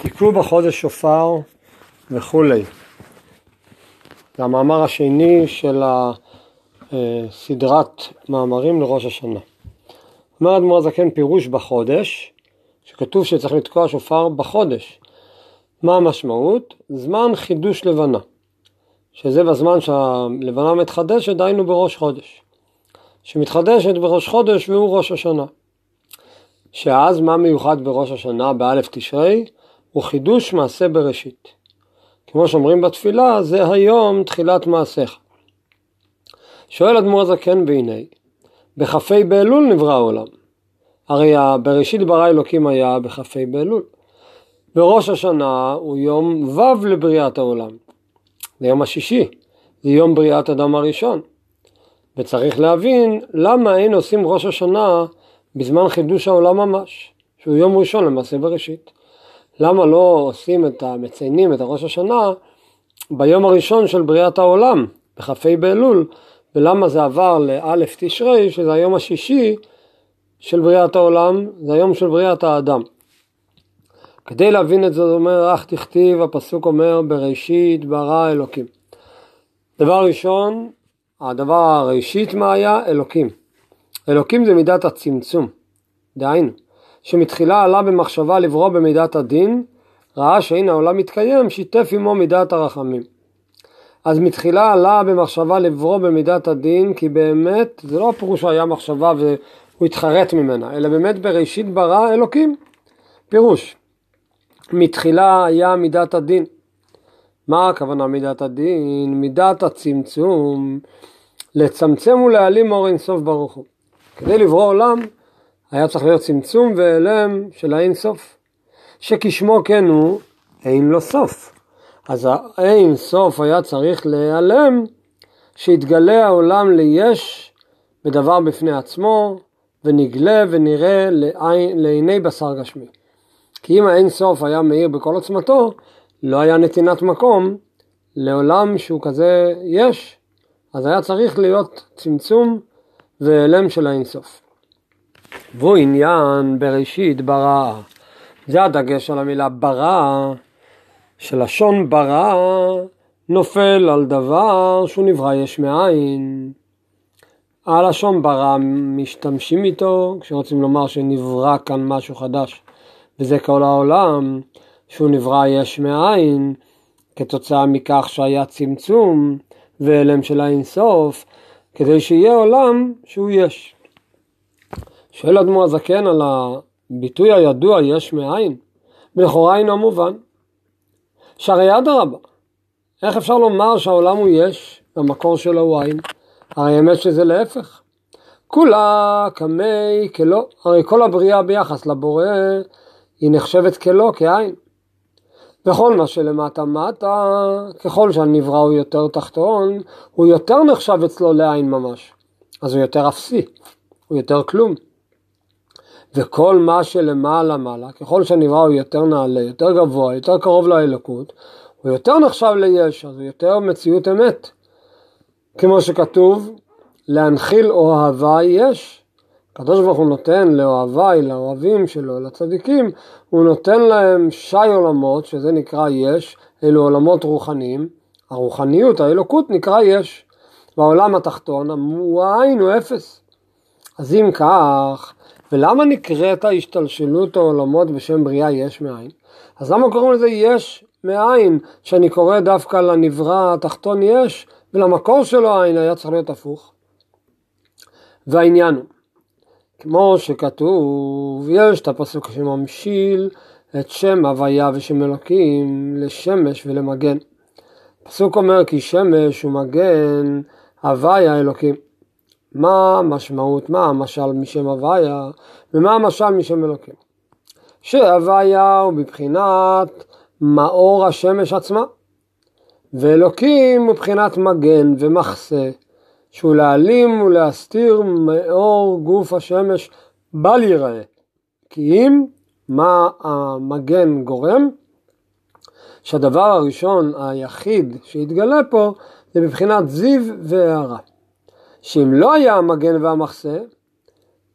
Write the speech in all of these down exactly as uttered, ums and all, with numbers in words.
תקעו בחודש שופר וכולי. זה המאמר השני של סדרת מאמרים לראש השנה. אומר האדמו"ר הזקן פירוש בחודש, שכתוב שצריך לתקוע שופר בחודש. מה המשמעות? זמן חידוש לבנה, שזה בזמן שהלבנה מתחדשת, דהיינו בראש חודש. שמתחדשת בראש חודש והוא ראש השנה. שאז מה מיוחד בראש השנה באלף תשרי? הוא חידוש מעשה בראשית. כמו שאומרים בתפילה, זה היום תחילת מעשיך. שואל האדמו"ר הזקן והנה, בכ"ה באלול נברא העולם. הרי בראשית ברא אלוקים היה בכ"ה באלול. וראש השנה הוא יום ו' לבריאת העולם. זה יום השישי, זה יום בריאת אדם הראשון. וצריך להבין למה אין עושים ראש השנה בזמן חידוש העולם ממש, שהוא יום ראשון למעשה בראשית. למה לא עושים את המציינים, את הראש השנה, ביום הראשון של בריאת העולם, בכ"ה באלול, ולמה זה עבר לאלף תשרי, שזה היום השישי של בריאת העולם, זה היום של בריאת האדם. כדי להבין את זה, זה אומר, אך תכתיב, הפסוק אומר, בראשית ברא אלוקים. דבר ראשון, הדבר הראשית מה היה? אלוקים. אלוקים זה מידת הצמצום, דהיינו. שמתחילה עלה במחשבה לברוא במידת הדין, ראה שהנה העולם מתקיים, שיתף עמו מידת הרחמים. אז מתחילה עלה במחשבה לברוא במידת הדין, כי באמת זה לא הפירוש שהיה מחשבה והוא התחרט ממנה, אלא באמת בראשית ברא אלוקים. פירוש, מתחילה היה מידת הדין. מה הכוונה מידת הדין? מידת הצמצום, לצמצם ולהעלים אור אין סוף ברוך הוא. כדי לברוא עולם, היה צריך להיות צמצום ואלם של האין סוף, שכשמו כן הוא אין לו סוף. אז האין סוף היה צריך להיעלם, שיתגלה העולם ליש בדבר בפני עצמו, ונגלה ונראה לעין, לעיני בשר גשמי. כי אם האין סוף היה מאיר בכל עצמתו, לא היה נתינת מקום לעולם שהוא כזה יש, אז היה צריך להיות צמצום ואלם של האין סוף. והוא עניין בראשית ברא. זה הדגש על המילה ברא, שלשון ברא נופל על דבר שהוא נברא יש מאין. הלשון ברא משתמשים איתו כשרוצים לומר שנברא כאן משהו חדש, וזה כל העולם שהוא נברא יש מאין, כתוצאה מכך שהיה צמצום ואלם של האין סוף, כדי שיהיה עולם שהוא יש. שואל האדמו"ר הזקן על הביטוי הידוע יש מאין, ולכאורה אינו מובן. שהרי אדרבה, איך אפשר לומר שהעולם הוא יש, והמקור שלו הוא עין? הרי האמת שזה להפך. כולה כמי כלא, הרי כל הבריאה ביחס לבורא היא נחשבת כלא, כעין. וכל מה שלמטה מטה, ככל שהנברא הוא יותר תחתון, הוא יותר נחשב אצלו לעין ממש. אז הוא יותר אפסי, הוא יותר כלום. וכל מה שלמעלה מעלה, ככל שהנברא הוא יותר נעלה, יותר גבוה, יותר קרוב לאלוקות, הוא יותר נחשב ליש, אז הוא יותר מציאות אמת. כמו שכתוב, להנחיל אוהבי יש. הקדוש ברוך הוא נותן לאוהבי, לאוהבים שלו, לצדיקים, הוא נותן להם שי עולמות, שזה נקרא יש, אלו עולמות רוחניים. הרוחניות, האלוקות נקרא יש. והעולם התחתון, הוא העין, הוא אפס. אז אם כך, ולמה נקראת השתלשלות העולמות בשם בריאה יש מאין? אז למה קוראים לזה יש מאין, שאני קורא דווקא לנברא התחתון יש, ולמקור שלו העין היה צריך להיות הפוך? והעניין הוא, כמו שכתוב, יש את הפסוק שממשיל את שם הוויה ושם אלוקים לשמש ולמגן. הפסוק אומר כי שמש ומגן הוויה אלוקים. מה המשמעות, מה המשל משם הוויה, ומה המשל משם אלוקים? שהוויה הוא בבחינת מאור השמש עצמה, ואלוקים הוא בבחינת מגן ומחסה, שהוא להעלים ולהסתיר מאור גוף השמש בל ייראה. כי אם מה המגן גורם? שהדבר הראשון היחיד שהתגלה פה זה בבחינת זיו והערה. שאם לא היה המגן והמחסה,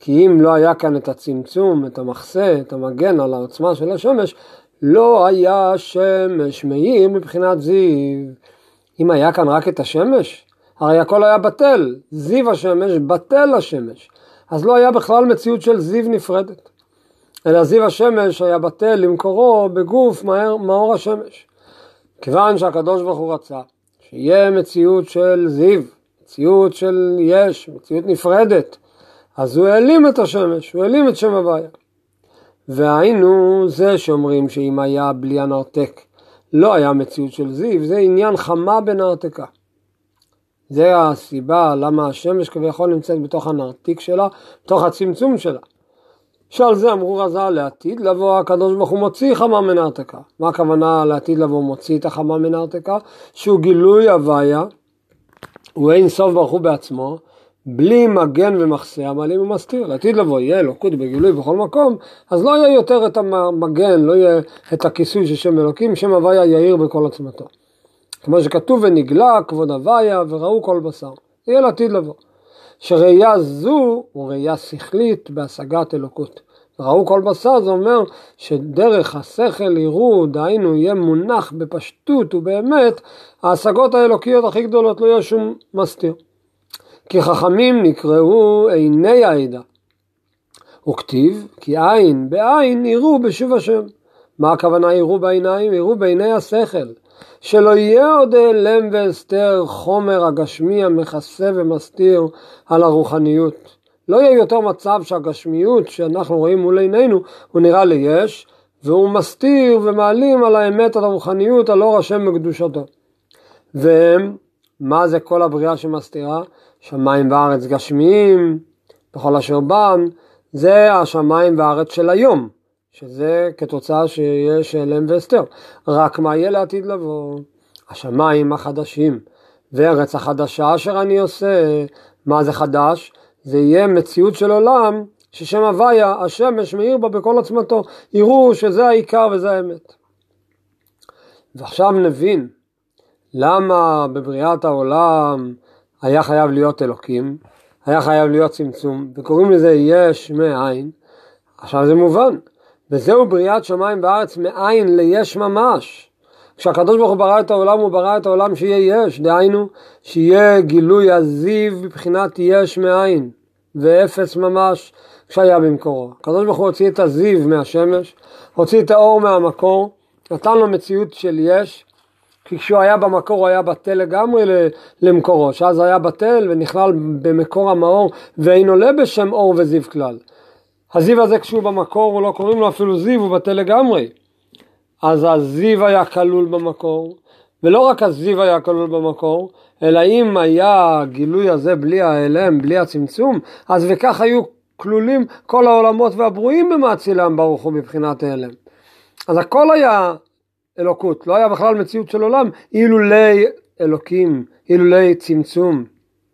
כי אם לא היה כאן את הצמצום, את המחסה, את המגן על העוצמה של השמש, לא היה שמש מאיר מבחינת זיו. אם היה כאן רק את השמש, הרי הכל היה בטל, זיו השמש בטל השמש, אז לא היה בכלל מציאות של זיו נפרדת, אלא זיו השמש היה בטל למקורו בגוף מאור, מאור השמש. כיוון שהקדוש ברוך הוא רצה שיהיה מציאות של זיו, מציאות של יש, מציאות נפרדת, אז הוא העלים את השמש, הוא העלים את שם הוויה. והיינו זה שאומרים שאם היה בלי הנרתק לא היה מציאות של זיו, זה עניין חמה בנרתקה. זה הסיבה למה השמש כביכול נמצאת בתוך הנרתיק שלה, בתוך הצמצום שלה. שעל זה אמרו רז"ל, לעתיד לבוא הקדוש ברוך הוא מוציא חמה מנרתקה. מה הכוונה לעתיד לבוא מוציא את החמה מנרתקה? שהוא גילוי הוויה, הוא אין סוף ברוך הוא בעצמו, בלי מגן ומחסה, המעלים ומסתיר. לעתיד לבוא יהיה אלוקות בגילוי בכל מקום, אז לא יהיה יותר את המגן, לא יהיה את הכיסוי של שם אלוקים, שם הוויה יאיר בכל עצמתו. כמו שכתוב ונגלה כבוד הוויה וראו כל בשר. זה יהיה לעתיד לבוא. שראייה זו הוא ראייה שכלית בהשגת אלוקות. ראו כל בשר זה אומר שדרך השכל יראו, דהיינו יהיה מונח בפשטות ובאמת, ההשגות האלוקיות הכי גדולות לא יהיה שום מסתיר. כי חכמים נקראו עיני העדה. וכתיב כי עין בעין יראו בשוב השם. מה הכוונה יראו בעיניים? יראו בעיני השכל. שלא יהיה עוד העלם והסתר חומר הגשמי המכסה ומסתיר על הרוחניות. לא יהיה יותר מצב שהגשמיות שאנחנו רואים מול עינינו הוא נראה ליש, והוא מסתיר ומעלים על האמת על הרוחניות על אור השם בקדושתו. ומה זה כל הבריאה שמסתירה? שמיים וארץ גשמיים, בכל אשר בם, זה השמיים והארץ של היום. שזה כתוצאה שיש העלם והסתר. רק מה יהיה לעתיד לבוא? השמיים החדשים וארץ החדשה אשר אני עושה. מה זה חדש? זה יהיה מציאות של עולם ששם הוויה, השמש מאיר בה בכל עצמתו. יראו שזה העיקר וזה האמת. ועכשיו נבין למה בבריאת העולם היה חייב להיות אלוקים, היה חייב להיות צמצום, וקוראים לזה יש מאין. עכשיו זה מובן. וזהו בריאת שמיים וארץ מאין ליש ממש. כשהקדוש ברוך הוא ברא את העולם, הוא ברא את העולם שיהיה יש, דהיינו שיהיה גילוי הזיו בבחינת יש מאין, ואפס ממש שהיה במקורו. הקדוש ברוך הוא הוציא את הזיו מהשמש, הוציא את האור מהמקור, נתן לו מציאות של יש, כי כשהוא היה במקור הוא היה בטל לגמרי למקורו, שאז היה בטל ונכלל במקור המאור, ואין עולה בשם אור וזיו כלל. הזיו הזה כשהוא במקור, הוא לא קוראים לו אפילו זיו, הוא בטל לגמרי. אז הזיו היה כלול במקור, ולא רק הזיו היה כלול במקור, אלא אם היה גילוי הזה בלי העלם, בלי הצמצום, אז וכך היו כלולים כל העולמות והברואים במאצילם ברוך הוא מבחינת העלם. אז הכל היה אלוקות, לא היה בכלל מציאות של עולם, אילולי אלוקים, אילולי צמצום.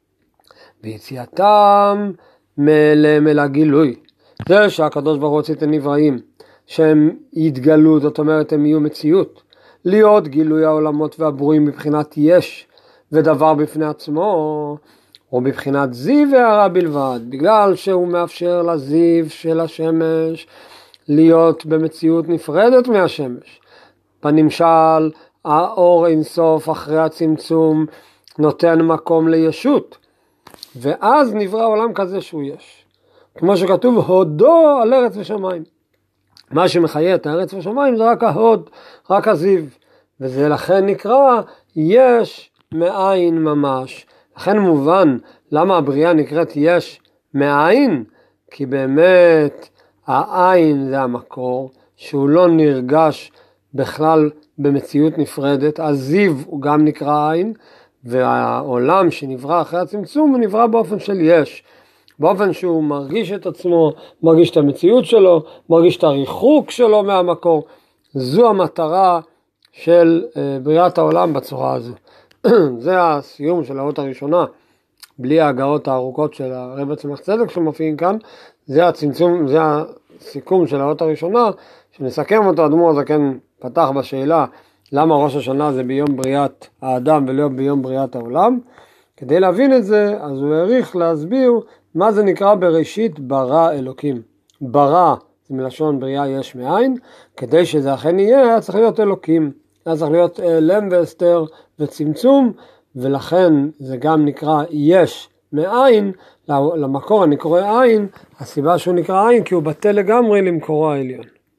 ויציאתם מאלם אל הגילוי. זה שהקדוש ברוך הוא הוציא את הנבראים, שהם יתגלו, זאת אומרת הם יהיו מציאות, להיות גילוי העולמות והברואים מבחינת יש ודבר בפני עצמו, או מבחינת זיו והערה בלבד, בגלל שהוא מאפשר לזיו של השמש להיות במציאות נפרדת מהשמש. בנמשל, האור אינסוף אחרי הצמצום נותן מקום לישות, ואז נברא עולם כזה שהוא יש. כמו שכתוב, הודו על ארץ ושמיים. מה שמחיה את הארץ ושמיים זה רק ההוד, רק הזיו. וזה לכן נקרא יש מאין ממש. לכן מובן למה הבריאה נקראת יש מאין, כי באמת העין זה המקור, שהוא לא נרגש בכלל במציאות נפרדת. הזיו הוא גם נקרא עין, והעולם שנברא אחרי הצמצום הוא נברא באופן של יש. באופן שהוא מרגיש את עצמו, מרגיש את המציאות שלו, מרגיש את הריחוק שלו מהמקור. זו המטרה של בריאת העולם בצורה הזו. זה הסיום של האות הראשונה, בלי ההגאות הארוכות של הרב צמח צדק שמופיעים כאן. זה הצמצום, זה הסיכום של האות הראשונה, שנסכם אותו. האדמו"ר הזקן פתח בשאלה למה ראש השנה זה ביום בריאת האדם ולא ביום בריאת העולם. כדי להבין את זה, אז הוא העריך להסביר מה זה נקרא בראשית ברא אלוקים? ברא זה מלשון בריאה יש מאין, כדי שזה אכן יהיה צריך להיות אלוקים, אז צריך להיות לם והסתר וצמצום, ולכן זה גם נקרא יש מאין, למקור אני קורא עין, הסיבה שהוא נקרא עין כי הוא בטל לגמרי למקורו העליון.